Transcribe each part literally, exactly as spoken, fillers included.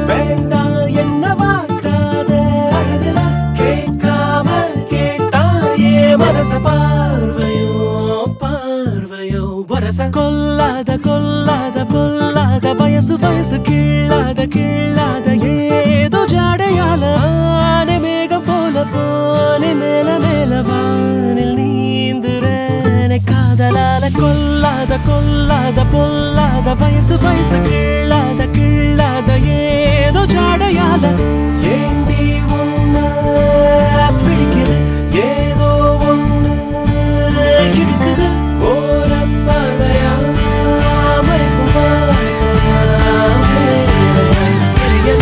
வேண்டா என்ன வாட்டாத அழகுல கேட்காம கேட்டாயே மனச பார்வையோ பார்வையோ வரச கொல்லாத கொல்லாத பொல்லாத வயசு வயசு கிள்ளாத கிள்ளாத ஏதோ ஜாடையால ஆனை மேகம் போல போனே மேல மேல வானில் நீந்துறேனே காதலால கொல்லாத கொல்லாத பொல்லாத வயசு வயசு கிள்ளாத கிள்ளாத ஏதோ ஜாடையால ஏண்டி உன்ன பிடிக்குது ஏதோ ஒண்ணு இழுக்குது ஓர பார்வையா மறைக்கும் பார்வையா தெரியல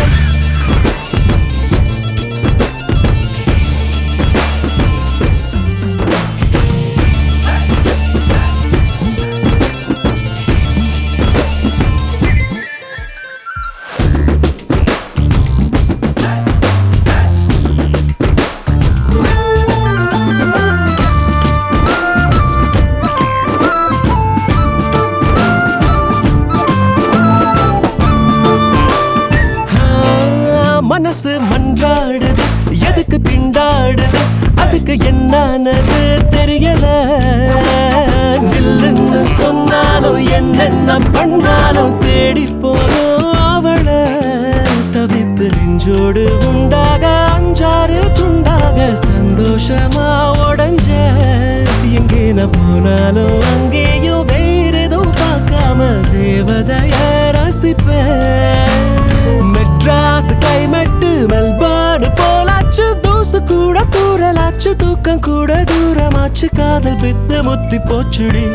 மனசு மன்றாடுது எதுக்கு திண்டாடுது அதுக்கு என்னானது தெரியல நில்லுன்னு சொன்னாலும் என்னென்ன பண்ணாலும் தேடி போனோம் அவளை தவிப்பு நெஞ்சோடு உண்டாக அஞ்சாறு துண்டாக சந்தோஷமா உடஞ்ச எங்கே நான் போனாலும் அங்கேயும் வேற எதுவும் பார்க்காம தேவதைய ரசிப்பேன் மெட்ராஸ் கிளைமேட் மெல்பர்ன் போலாச்சு தூசு கூட தூரலாச்சு தூக்கம் கூட தூரமாச்சு காதல் பித்து முத்தி போச்சுடி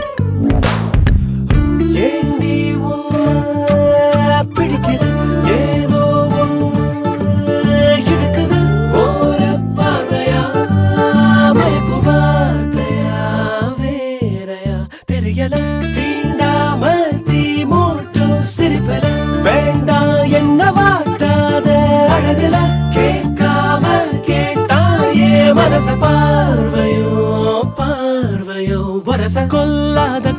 ஏண்டி உன்ன பிடிக்குது ஏதோ ஒண்ணு இழுக்குது ஓர பார்வையா மயக்கும் வார்த்தையா வேறையா தெரியல தீண்டாம தீ மூட்டும் சிரிப்பல வேண்டா என்ன வாட்டாத அழகுல கேட்காம கேட்டாயே மனச பார்வையோ பார்வையோ வரச கொல்லாத